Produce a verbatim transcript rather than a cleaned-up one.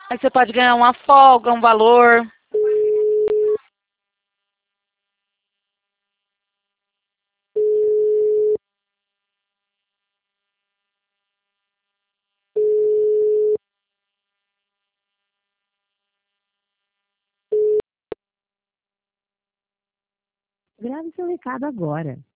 Aí você pode ganhar uma folga, um valor. Grave seu recado agora.